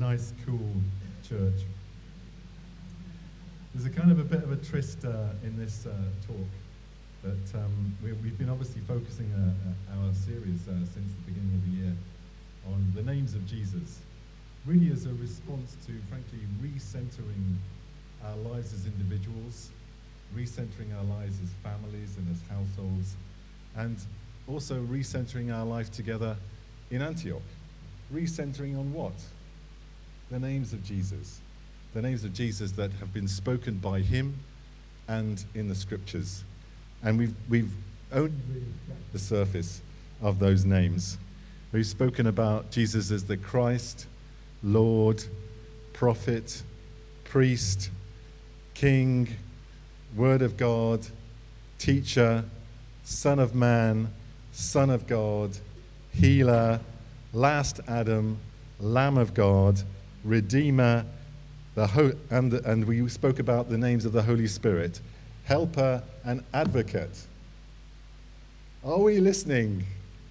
nice, cool church. There's a kind of a bit of a twist in this talk that we've been obviously focusing our series since the beginning of the year on the names of Jesus, really as a response to, frankly, recentering our lives as individuals, recentering our lives as families and as households, and also recentering our life together in Antioch. Recentering on what? The names of Jesus. The names of Jesus that have been spoken by him and in the scriptures. And we've only really scratched the surface of those names. We've spoken about Jesus as the Christ, Lord, prophet, priest, king, word of God, teacher, Son of Man, Son of God, healer, last Adam, Lamb of God, Redeemer, and we spoke about the names of the Holy Spirit, Helper and Advocate. Are we listening?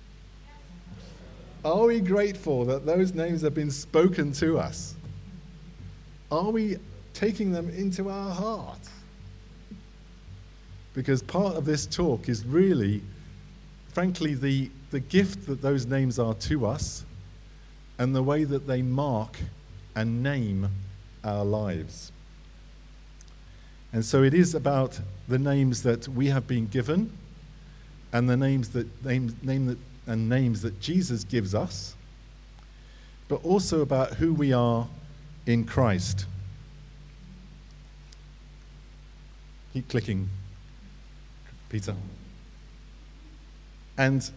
Are we grateful that those names have been spoken to us? Are we taking them into our heart? Because part of this talk is really, frankly, the gift that those names are to us and the way that they mark and name our lives. And so it is about the names that we have been given and the names that Jesus gives us, but also about who we are in Christ. Keep clicking, Peter. And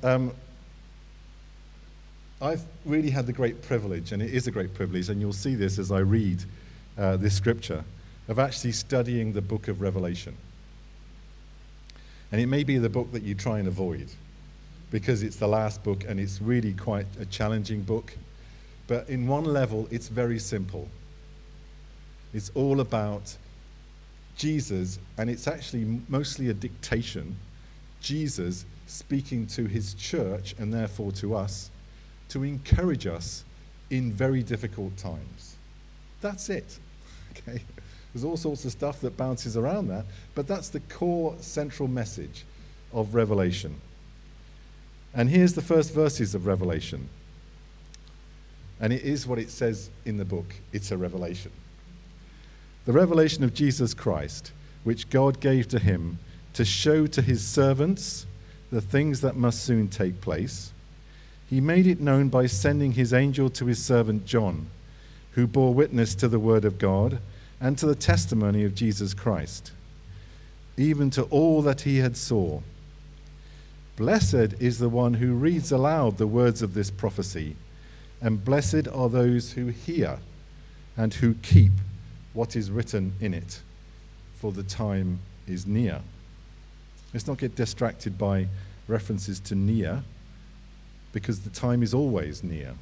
I've really had the great privilege, and it is a great privilege, and you'll see this as I read this scripture, of actually studying the book of Revelation. And it may be the book that you try and avoid, because it's the last book and it's really quite a challenging book. But in one level, it's very simple. It's all about Jesus, and it's actually mostly a dictation. Jesus speaking to his church, and therefore to us, to encourage us in very difficult times. That's it. Okay? There's all sorts of stuff that bounces around that, but that's the core central message of Revelation. And here's the first verses of Revelation. And it is what it says in the book. It's a revelation. The revelation of Jesus Christ, which God gave to him to show to his servants the things that must soon take place. He made it known by sending his angel to his servant John, who bore witness to the word of God and to the testimony of Jesus Christ, even to all that he had saw. Blessed is the one who reads aloud the words of this prophecy, and blessed are those who hear and who keep what is written in it, for the time is near. Let's not get distracted by references to near, because the time is always near.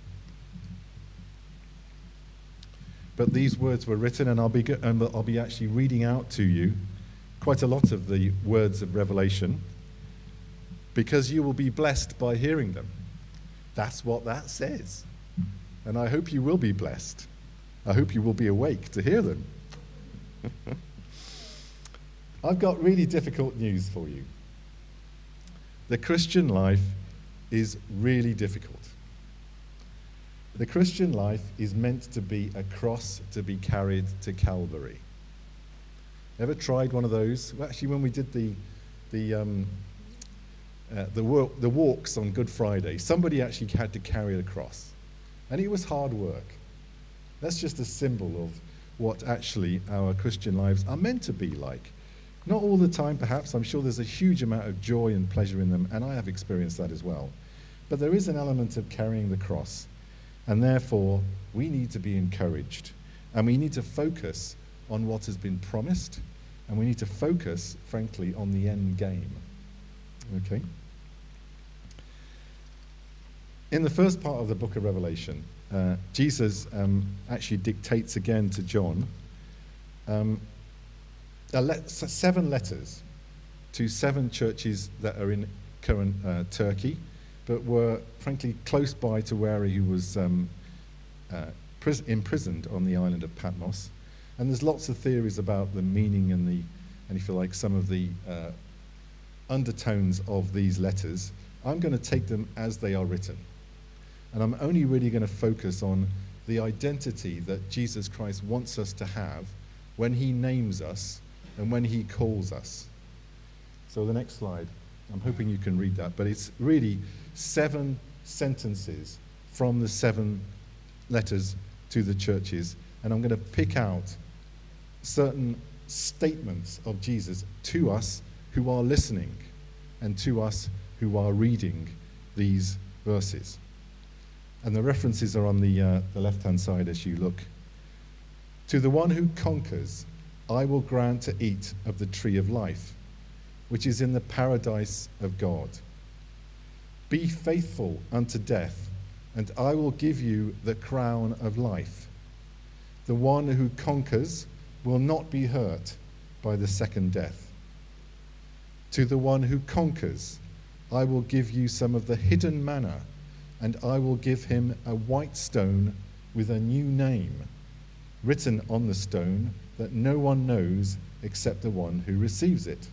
But these words were written, and I'll be actually reading out to you quite a lot of the words of Revelation, because you will be blessed by hearing them. That's what that says. And I hope you will be blessed. I hope you will be awake to hear them. I've got really difficult news for you. The Christian life is really difficult. The Christian life is meant to be a cross to be carried to Calvary. Ever tried one of those? Well, actually, when we did the walks on Good Friday, somebody actually had to carry the cross, and it was hard work. That's just a symbol of what actually our Christian lives are meant to be like. Not all the time, perhaps. I'm sure there's a huge amount of joy and pleasure in them, and I have experienced that as well. But there is an element of carrying the cross, and therefore we need to be encouraged, and we need to focus on what has been promised, and we need to focus, frankly, on the end game. Okay? In the first part of the book of Revelation, Jesus actually dictates again to John 7 letters to 7 churches that are in current Turkey, but were frankly close by to where he was imprisoned on the island of Patmos. And there's lots of theories about the meaning and if you like, some of the undertones of these letters. I'm going to take them as they are written. And I'm only really going to focus on the identity that Jesus Christ wants us to have when he names us and when he calls us. So the next slide, I'm hoping you can read that, but it's really 7 sentences from the 7 letters to the churches, and I'm going to pick out certain statements of Jesus to us who are listening and to us who are reading these verses. And the references are on the left-hand side as you look. To the one who conquers, I will grant to eat of the tree of life, which is in the paradise of God. Be faithful unto death, and I will give you the crown of life. The one who conquers will not be hurt by the second death. To the one who conquers, I will give you some of the hidden manna, and I will give him a white stone with a new name, written on the stone that no one knows except the one who receives it.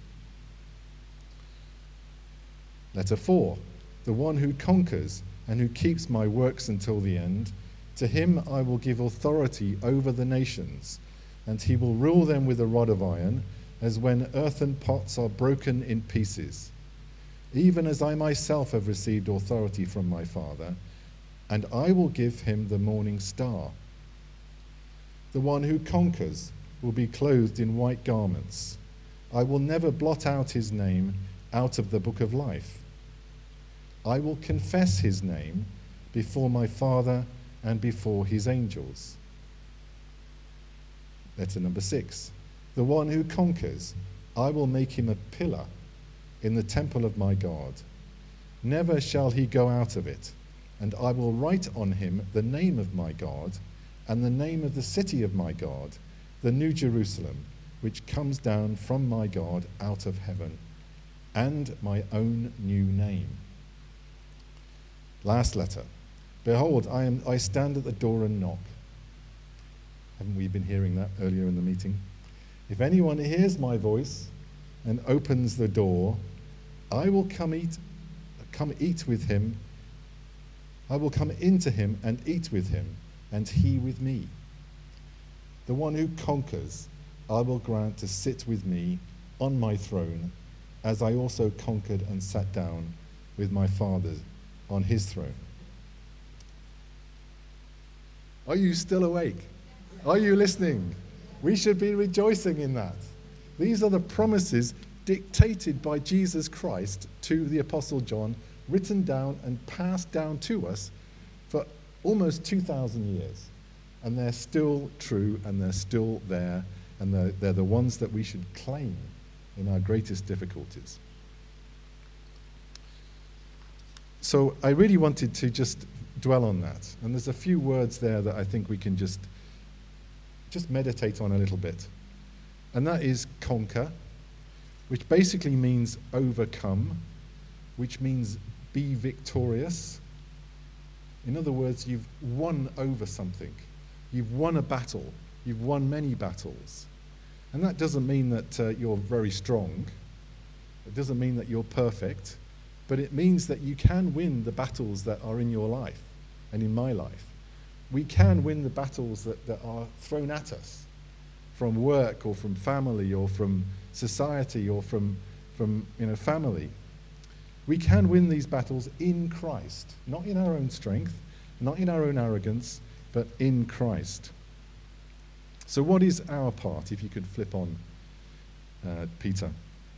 Letter 4. The one who conquers and who keeps my works until the end, to him I will give authority over the nations, and he will rule them with a rod of iron, as when earthen pots are broken in pieces. Even as I myself have received authority from my Father, and I will give him the morning star. The one who conquers will be clothed in white garments. I will never blot out his name out of the book of life. I will confess his name before my Father and before his angels. Letter number 6. The one who conquers, I will make him a pillar in the temple of my God. Never shall he go out of it, and I will write on him the name of my God and the name of the city of my God, the New Jerusalem, which comes down from my God out of heaven, and my own new name. Last letter. Behold, I stand at the door and knock. Haven't we been hearing that earlier in the meeting? If anyone hears my voice and opens the door, I will come eat with him. I will come into him and eat with him, and he with me. The one who conquers, I will grant to sit with me on my throne, as I also conquered and sat down with my Father on his throne. Are you still awake? Are you listening? We should be rejoicing in that. These are the promises dictated by Jesus Christ to the Apostle John, written down and passed down to us for almost 2,000 years. And they're still true, and they're still there, and they're the ones that we should claim in our greatest difficulties. So I really wanted to just dwell on that. And there's a few words there that I think we can just meditate on a little bit. And that is conquer, which basically means overcome, which means be victorious. In other words, you've won over something. You've won a battle. You've won many battles. And that doesn't mean that you're very strong. It doesn't mean that you're perfect. But it means that you can win the battles that are in your life and in my life. We can win the battles that are thrown at us from work or from family or from society or from family. We can win these battles in Christ, not in our own strength, not in our own arrogance, but in Christ. So what is our part? If you could flip on, Peter.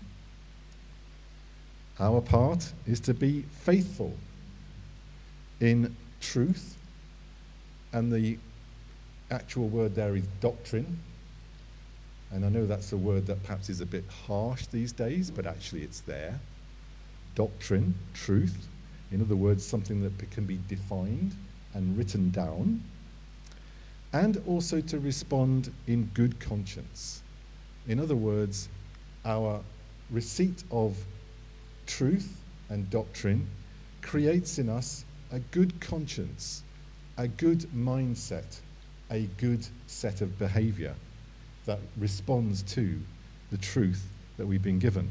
Our part is to be faithful in truth, and the actual word there is doctrine. And I know that's a word that perhaps is a bit harsh these days, but actually it's there. Doctrine, truth. In other words, something that can be defined and written down. And also to respond in good conscience. In other words, our receipt of truth and doctrine creates in us a good conscience, a good mindset a good set of behavior that responds to the truth that we've been given.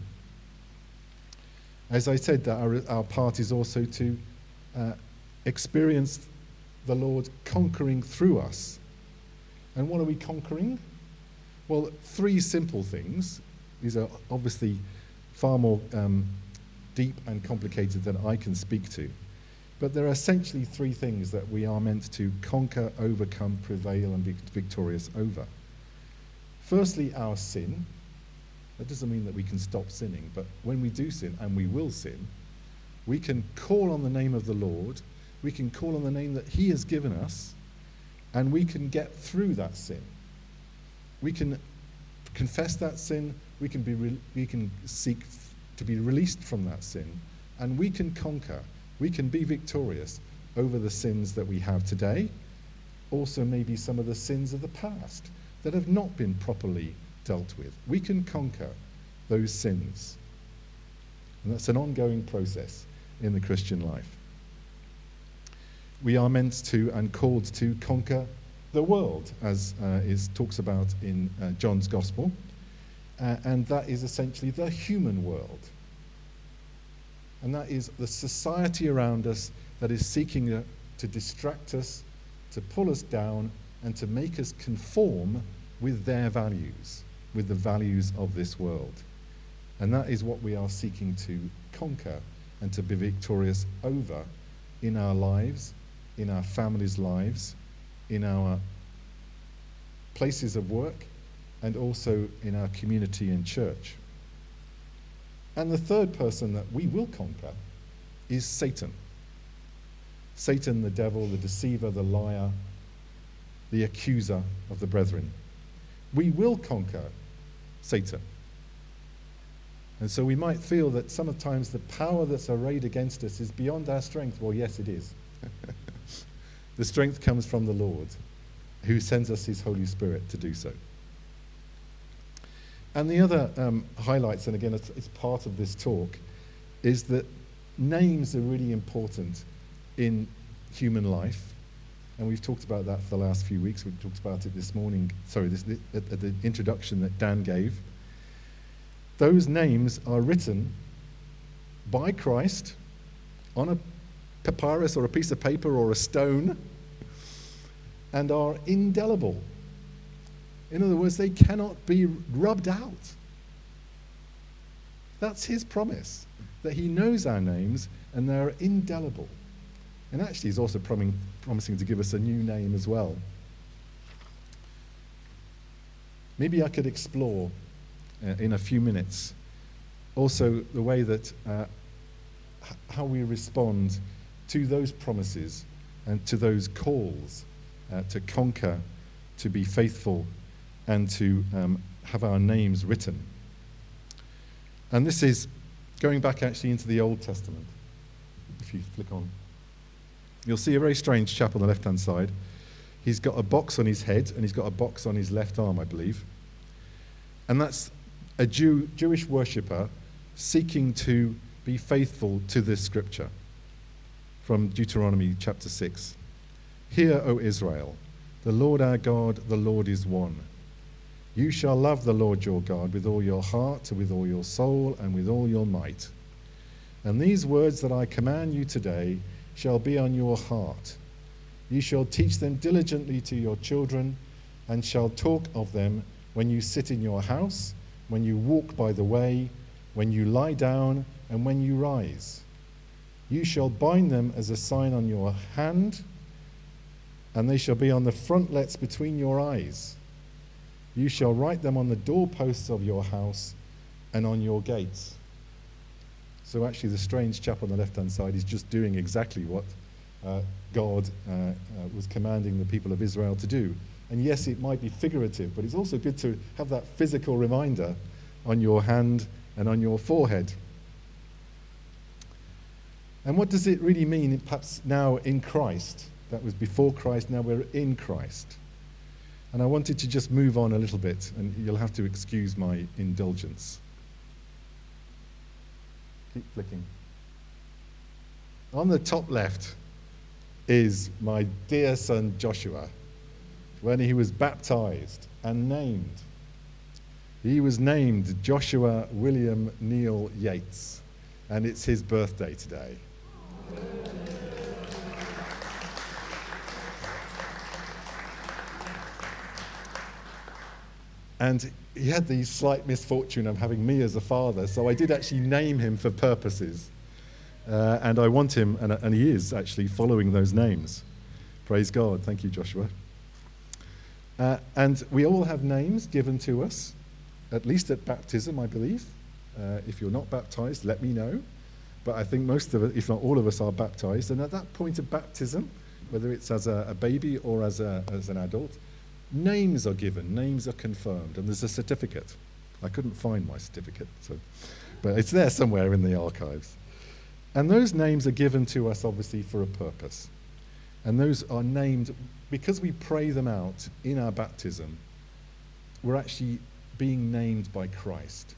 As I said, that our part is also to experience the Lord conquering through us. And what are we conquering? Well, three simple things. These are obviously far more deep and complicated than I can speak to. But there are essentially three things that we are meant to conquer, overcome, prevail, and be victorious over. Firstly, our sin. That doesn't mean that we can stop sinning, but when we do sin, and we will sin, we can call on the name of the Lord, we can call on the name that He has given us, and we can get through that sin. We can confess that sin, we can seek to be released from that sin, and we can conquer. We can be victorious over the sins that we have today, also maybe some of the sins of the past that have not been properly dealt with. We can conquer those sins. And that's an ongoing process in the Christian life. We are meant to and called to conquer the world, as talks about in John's Gospel. And that is essentially the human world. And that is the society around us that is seeking to distract us, to pull us down, and to make us conform with their values, with the values of this world. And that is what we are seeking to conquer and to be victorious over in our lives, in our families' lives, in our places of work, and also in our community and church. And the third person that we will conquer is Satan. Satan, the devil, the deceiver, the liar, the accuser of the brethren. We will conquer Satan. And so we might feel that sometimes the power that's arrayed against us is beyond our strength. Well, yes, it is. The strength comes from the Lord, who sends us His Holy Spirit to do so. And the other highlights, and again, it's part of this talk, is that names are really important in human life. And we've talked about that for the last few weeks. We talked about it this morning, at the introduction that Dan gave. Those names are written by Christ on a papyrus or a piece of paper or a stone and are indelible. In other words, they cannot be rubbed out. That's His promise, that He knows our names and they're indelible. And actually, He's also promising to give us a new name as well. Maybe I could explore in a few minutes also the way that how we respond to those promises and to those calls to conquer, to be faithful, and to have our names written. And this is going back actually into the Old Testament. If you flick on, you'll see a very strange chap on the left-hand side. He's got a box on his head, and he's got a box on his left arm, I believe. And that's a Jewish worshipper seeking to be faithful to this scripture from Deuteronomy chapter 6. Hear, O Israel, the Lord our God, the Lord is one. You shall love the Lord your God with all your heart, with all your soul, and with all your might. And these words that I command you today shall be on your heart. You shall teach them diligently to your children, and shall talk of them when you sit in your house, when you walk by the way, when you lie down, and when you rise. You shall bind them as a sign on your hand, and they shall be on the frontlets between your eyes. You shall write them on the doorposts of your house and on your gates. So actually the strange chap on the left-hand side is just doing exactly what God was commanding the people of Israel to do. And yes, it might be figurative, but it's also good to have that physical reminder on your hand and on your forehead. And what does it really mean, perhaps now in Christ? That was before Christ, now we're in Christ. And I wanted to just move on a little bit, and you'll have to excuse my indulgence. Keep flicking. On the top left is my dear son Joshua. when he was baptized and named. He was named Joshua William Neal Yates, and it's his birthday today. And he had the slight misfortune of having me as a father, so I did actually name him for purposes. And I want him, and he is actually following those names. Praise God. Thank you, Joshua. And we all have names given to us, at least at baptism, I believe. If you're not baptized, let me know. But I think most of us, if not all of us, are baptized. And at that point of baptism, whether it's as a baby or as an adult, names are given, names are confirmed, and there's a certificate. I couldn't find my certificate, but it's there somewhere in the archives. And those names are given to us, obviously, for a purpose. And those are named, because we pray them out in our baptism, we're actually being named by Christ.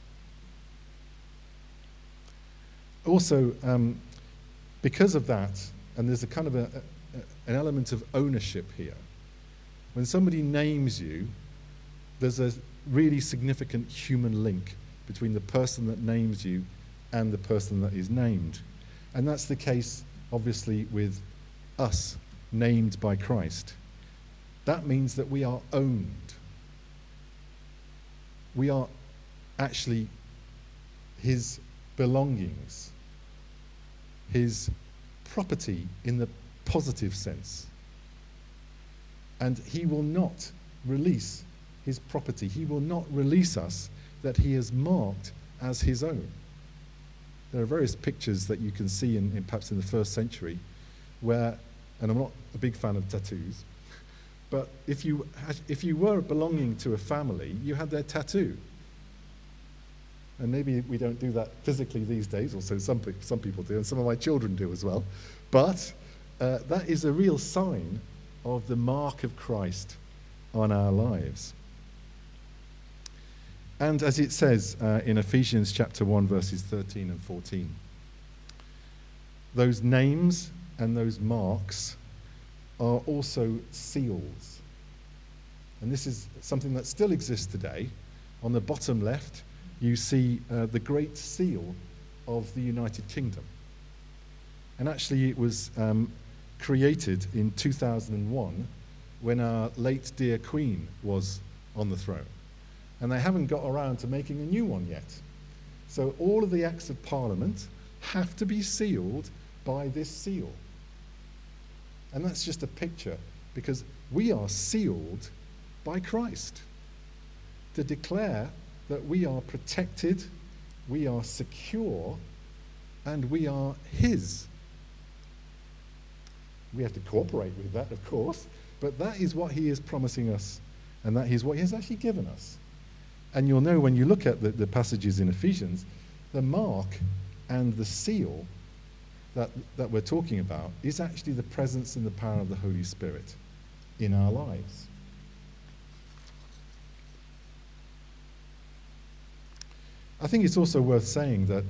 Also, because of that, and there's a kind of an element of ownership here. When somebody names you, there's a really significant human link between the person that names you and the person that is named. And that's the case, obviously, with us, named by Christ. That means that we are owned. We are actually his belongings, his property in the positive sense. And he will not release his property. He will not release us that he has marked as his own. There are various pictures that you can see in perhaps in the first century where, and I'm not a big fan of tattoos, but if you were belonging to a family, you had their tattoo. And maybe we don't do that physically these days, or so some people do, and some of my children do as well. But that is a real sign of the mark of Christ on our lives. And as it says in Ephesians chapter 1, verses 13 and 14, those names and those marks are also seals. And this is something that still exists today. On the bottom left, you see the Great Seal of the United Kingdom. And actually it was created in 2001 when our late dear Queen was on the throne. And they haven't got around to making a new one yet. So all of the acts of Parliament have to be sealed by this seal. And that's just a picture, because we are sealed by Christ to declare that we are protected, we are secure, and we are his. We have to cooperate with that, of course, but that is what he is promising us, and that is what he has actually given us. And you'll know when you look at the passages in Ephesians, the mark and the seal that we're talking about is actually the presence and the power of the Holy Spirit in our lives. I think it's also worth saying that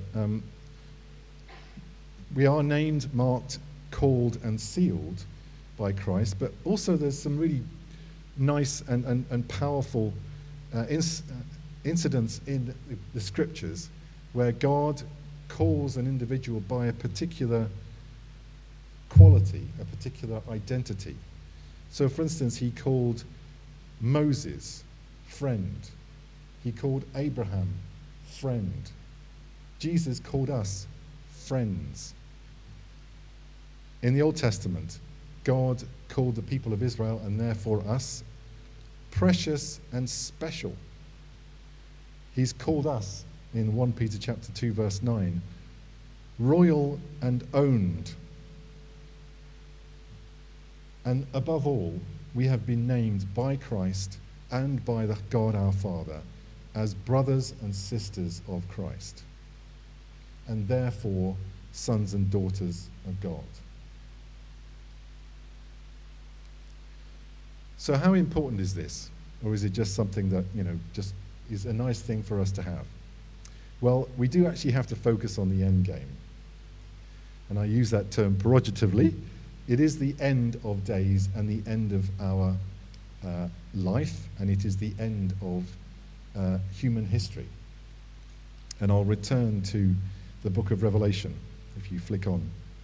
we are named, marked, called, and sealed by Christ, but also there's some really nice and powerful incidents in the scriptures where God calls an individual by a particular quality, a particular identity. So, for instance, he called Moses friend. He called Abraham friend. Jesus called us friends. In the Old Testament, God called the people of Israel, and therefore us, precious and special. He's called us in 1 Peter chapter 2 verse 9, royal and owned. And above all, we have been named by Christ and by the God our Father as brothers and sisters of Christ, and therefore sons and daughters of God. So how important is this? Or is it just something that, just is a nice thing for us to have? Well, we do actually have to focus on the end game. And I use that term pejoratively. It is the end of days and the end of our life, and it is the end of human history. And I'll return to the book of Revelation, if you flick on.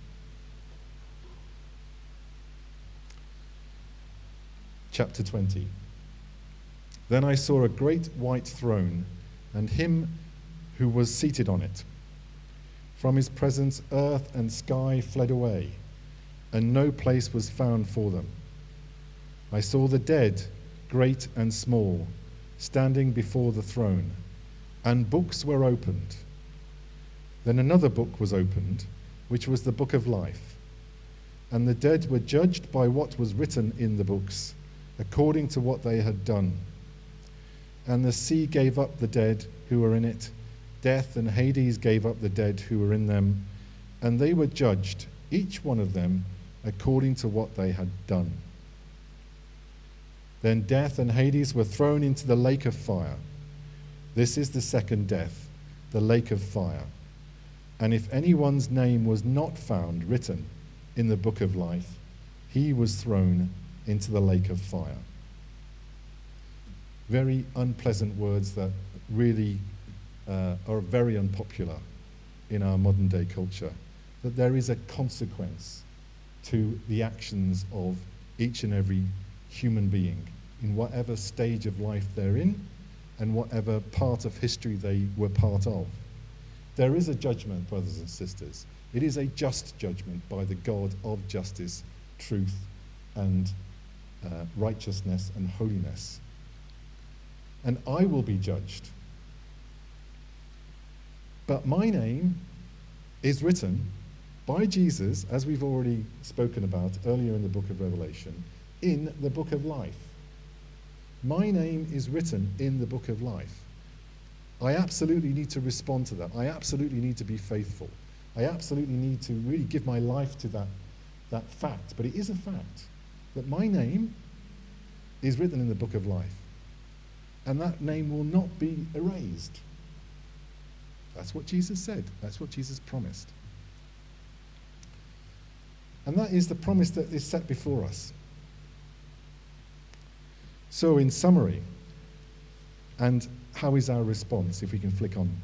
Chapter 20. Then I saw a great white throne, and him who was seated on it. From his presence earth and sky fled away, and no place was found for them. I saw the dead, great and small, standing before the throne, and books were opened. Then another book was opened, which was the book of life. And the dead were judged by what was written in the books, according to what they had done. And the sea gave up the dead who were in it. Death and Hades gave up the dead who were in them. And they were judged, each one of them, according to what they had done. Then death and Hades were thrown into the lake of fire. This is the second death, the lake of fire. And if anyone's name was not found written in the book of life, he was thrown into the lake of fire. Very unpleasant words that really are very unpopular in our modern day culture. That there is a consequence to the actions of each and every human being in whatever stage of life they're in and whatever part of history they were part of. There is a judgment, brothers and sisters. It is a just judgment by the God of justice, truth, and righteousness and holiness. And I will be judged. But my name is written by Jesus, as we've already spoken about earlier in the book of Revelation, in the book of life. My name is written in the book of life. I absolutely need to respond to that. I absolutely need to be faithful. I absolutely need to really give my life to that fact. But it is a fact that my name is written in the book of life. And that name will not be erased. That's what Jesus said. That's what Jesus promised. And that is the promise that is set before us. So in summary, and how is our response, if we can flick on?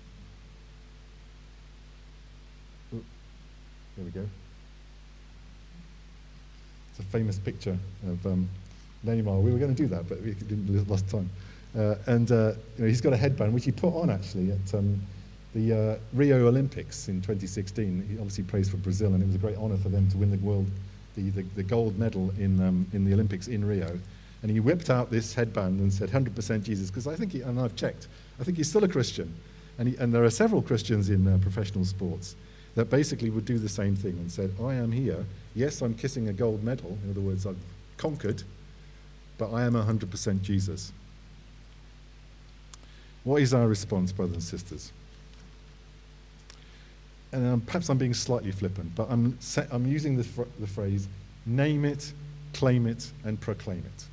Ooh, there we go. It's a famous picture of Neymar. We were going to do that, but we didn't last time. He's got a headband, which he put on actually at the Rio Olympics in 2016. He obviously plays for Brazil, and it was a great honour for them to win the gold medal in the Olympics in Rio. And he whipped out this headband and said 100% Jesus, because I think, and I've checked, I think he's still a Christian. And there are several Christians in professional sports that basically would do the same thing and said, I am here. Yes, I'm kissing a gold medal. In other words, I've conquered, but I am 100% Jesus. What is our response, brothers and sisters? And perhaps I'm being slightly flippant, but I'm using the phrase, name it, claim it, and proclaim it.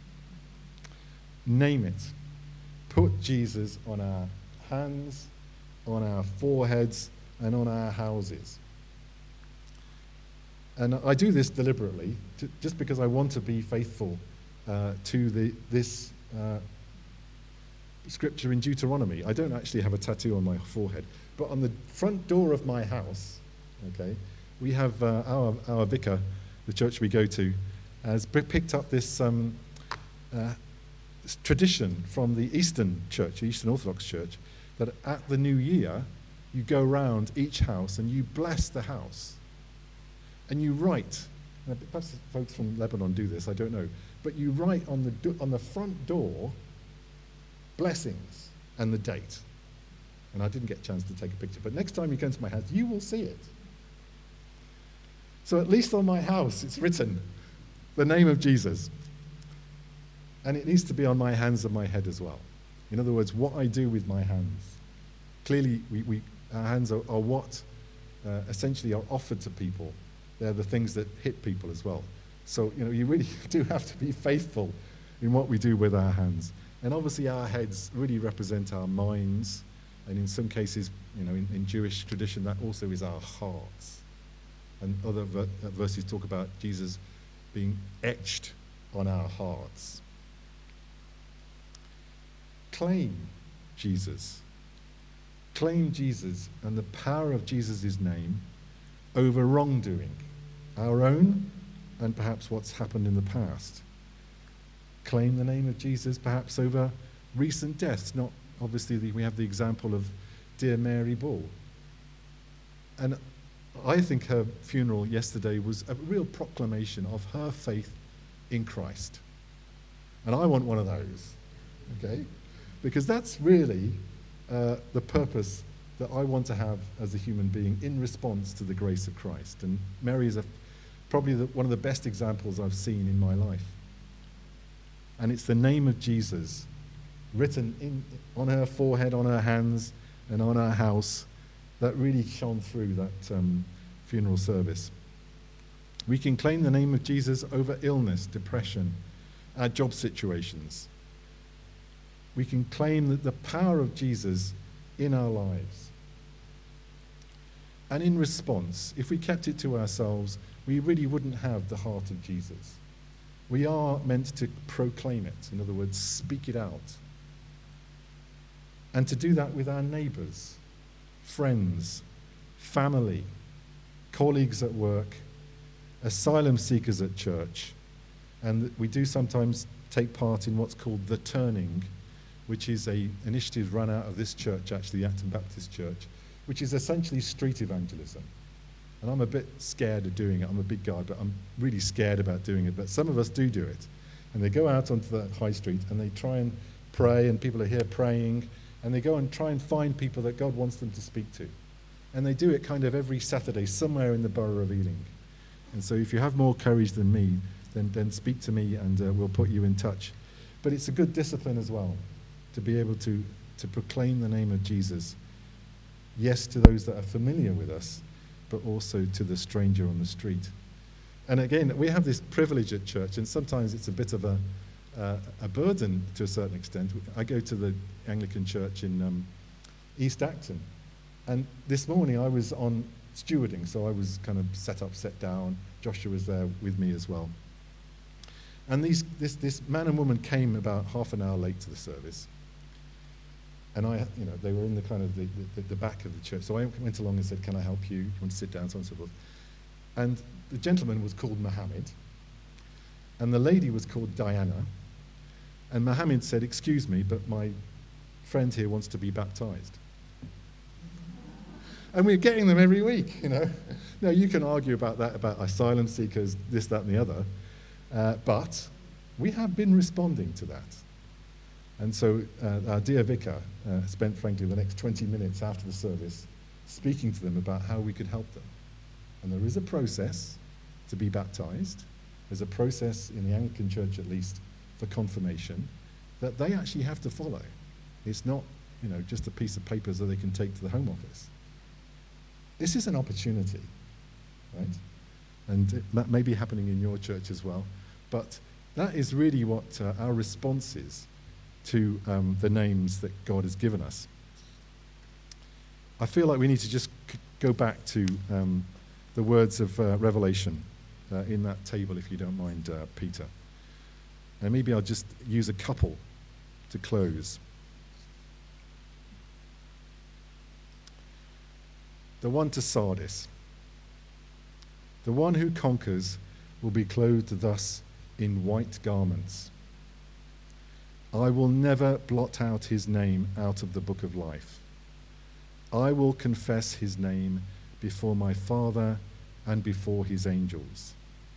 Name it. Put Jesus on our hands, on our foreheads, and on our houses. And I do this deliberately, just because I want to be faithful to this scripture in Deuteronomy. I don't actually have a tattoo on my forehead, but on the front door of my house, okay, we have our vicar, the church we go to, has picked up this tradition from the Eastern Church, the Eastern Orthodox Church, that at the new year, you go round each house and you bless the house. And you write, perhaps folks from Lebanon do this, I don't know, but you write on the front door, blessings and the date. And I didn't get a chance to take a picture, but next time you come to my house, you will see it. So at least on my house, it's written, the name of Jesus. And it needs to be on my hands and my head as well. In other words, what I do with my hands. Clearly, our hands are what essentially are offered to people. They're the things that hit people as well. So, you really do have to be faithful in what we do with our hands. And obviously our heads really represent our minds. And in some cases, in Jewish tradition, that also is our hearts. And other verses talk about Jesus being etched on our hearts. claim Jesus. Claim Jesus and the power of Jesus' name over wrongdoing, our own and perhaps what's happened in the past. Claim the name of Jesus perhaps over recent deaths. Not obviously, we have the example of dear Mary Ball. And I think her funeral yesterday was a real proclamation of her faith in Christ. And I want one of those, okay? Because that's really the purpose that I want to have as a human being in response to the grace of Christ. And Mary is probably one of the best examples I've seen in my life. And it's the name of Jesus written on her forehead, on her hands, and on her house that really shone through that funeral service. We can claim the name of Jesus over illness, depression, our job situations. We can claim the power of Jesus in our lives. And in response, if we kept it to ourselves, we really wouldn't have the heart of Jesus. We are meant to proclaim it, in other words, speak it out. And to do that with our neighbours, friends, family, colleagues at work, asylum seekers at church. And we do sometimes take part in what's called The Turning, which is an initiative run out of this church, actually, the Acton Baptist Church, which is essentially street evangelism. And I'm a bit scared of doing it. I'm a big guy, but I'm really scared about doing it. But some of us do it. And they go out onto the high street and they try and pray, and people are here praying, and they go and try and find people that God wants them to speak to. And they do it kind of every Saturday somewhere in the borough of Ealing. And so if you have more courage than me, then speak to me and we'll put you in touch. But it's a good discipline as well, to be able to proclaim the name of Jesus. Yes, to those that are familiar with us, but also to the stranger on the street. And again, we have this privilege at church, and sometimes it's a bit of a burden to a certain extent. I go to the Anglican church in East Acton, and this morning I was on stewarding, so I was kind of set up, set down. Joshua was there with me as well. And this man and woman came about half an hour late to the service. And they were in the kind of the back of the church. So I went along and said, "Can I help you? You want to sit down?" So on and so forth. And the gentleman was called Mohammed, and the lady was called Diana. And Mohammed said, "Excuse me, but my friend here wants to be baptized." And we're getting them every week, Now, you can argue about that, about asylum seekers, this, that, and the other. But we have been responding to that. And so our dear vicar spent, frankly, the next 20 minutes after the service speaking to them about how we could help them. And there is a process to be baptized. There's a process in the Anglican Church, at least, for confirmation that they actually have to follow. It's not, just a piece of paper that they can take to the Home Office. This is an opportunity, right? And that may be happening in your church as well. But that is really what our response is to the names that God has given us. I feel like we need to just go back to the words of Revelation in that table, if you don't mind, Peter. And maybe I'll just use a couple to close. The one to Sardis. The one who conquers will be clothed thus in white garments. I will never blot out his name out of the book of life. I will confess his name before my Father and before his angels.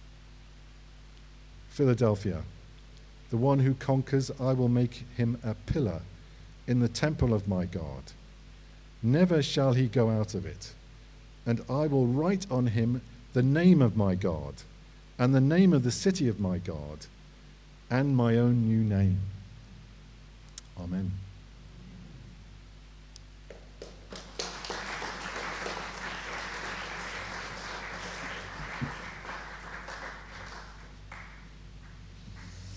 Philadelphia. The one who conquers, I will make him a pillar in the temple of my God. Never shall he go out of it. And I will write on him the name of my God, and the name of the city of my God, and my own new name. Amen.